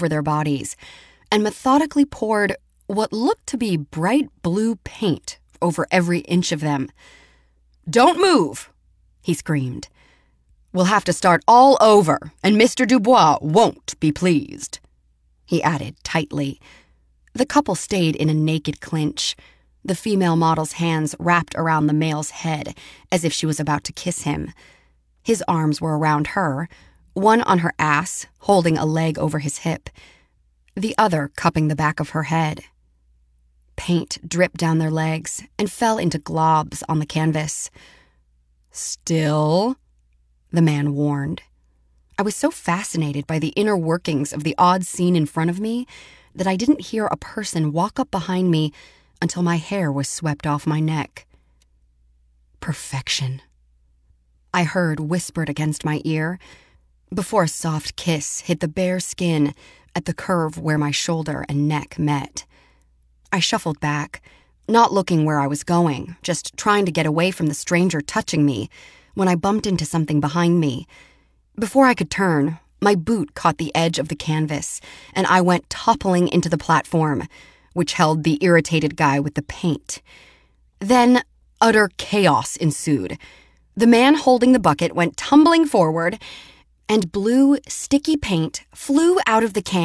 over their bodies and methodically poured what looked to be bright blue paint over every inch of them. "Don't move," he screamed. "We'll have to start all over, and Mr. Dubois won't be pleased," he added tightly. The couple stayed in a naked clinch, the female model's hands wrapped around the male's head as if she was about to kiss him. His arms were around her, one on her ass, holding a leg over his hip, the other cupping the back of her head. Paint dripped down their legs and fell into globs on the canvas. "Still," the man warned. I was so fascinated by the inner workings of the odd scene in front of me that I didn't hear a person walk up behind me until my hair was swept off my neck. "Perfection," I heard whispered against my ear, before a soft kiss hit the bare skin at the curve where my shoulder and neck met. I shuffled back, not looking where I was going, just trying to get away from the stranger touching me, when I bumped into something behind me. Before I could turn, my boot caught the edge of the canvas, and I went toppling into the platform, which held the irritated guy with the paint. Then utter chaos ensued. The man holding the bucket went tumbling forward, and blue, sticky paint flew out of the can